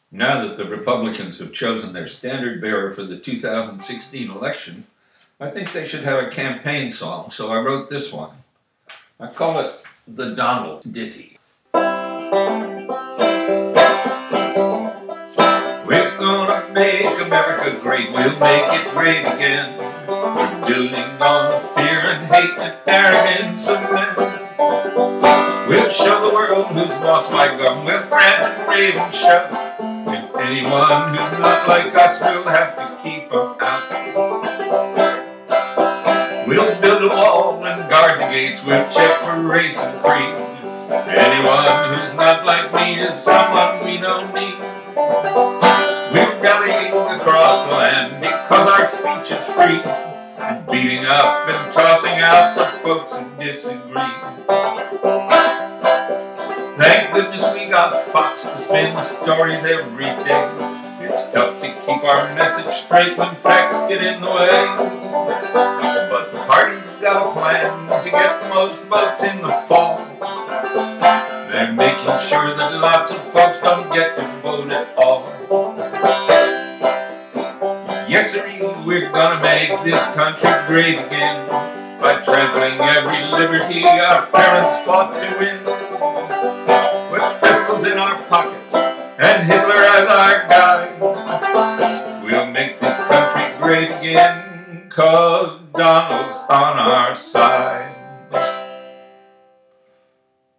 Now that the Republicans have chosen their standard bearer for the 2016 election, I think they should have a campaign song, so I wrote this one. I call it the Donald Ditty. We're gonna make America great, we'll make it great again. We're building on the fear and hate and arrogance of men. We'll show the world who's boss by gun, we'll rant and rave and shout. And anyone who's not like us, we'll have to keep them out. We'll build a wall and guard the gates, we'll check for race and creed. Anyone who's not like me is someone we don't need. We're rallying across the land because our speech is free, and beating up and tossing out the folks who disagree. Thank goodness we got Fox to spin the stories every day. It's tough to keep our message straight when facts get in the way. But the party's got a plan to get the most votes in the fall. They're making sure that lots of folks don't get to vote at all. Yes, sir, we're gonna make this country great again by trampling every liberty our parents fought to win. With pistols in our pockets and Hitler as our guide, we'll make this country great again, 'cause